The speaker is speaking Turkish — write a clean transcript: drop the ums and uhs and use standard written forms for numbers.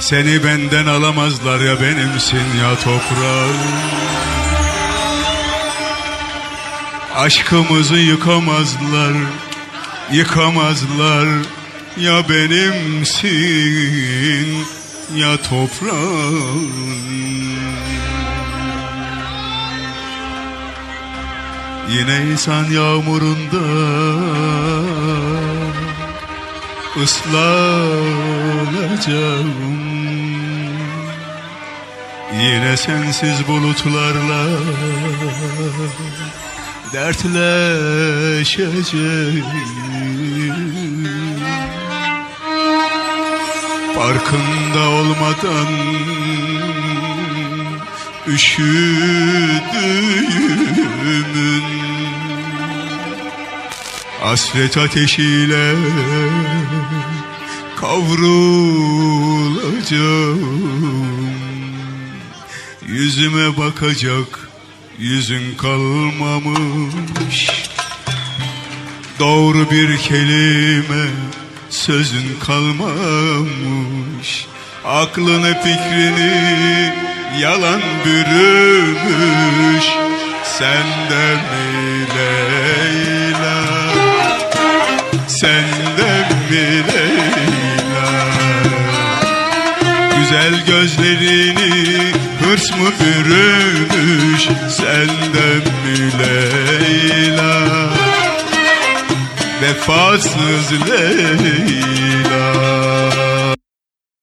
Seni benden alamazlar ya, benimsin ya toprağım. Aşkımızı yıkamazlar, yıkamazlar ya, benimsin ya toprağım. Yine insan yağmurunda ıslanacağım. Yine sensiz bulutlarla dertleşeceğim. Farkında olmadan üşüdüğümün hasret ateşiyle kavrulacağım. Yüzüme bakacak yüzün kalmamış, doğru bir kelime sözün kalmamış. Aklını fikrini yalan bürümüş. Senden mi Leyla, senden mi Leyla? Güzel gözlerini hırs mı bürümüş? Senden mi Leyla, vefasız Leyla?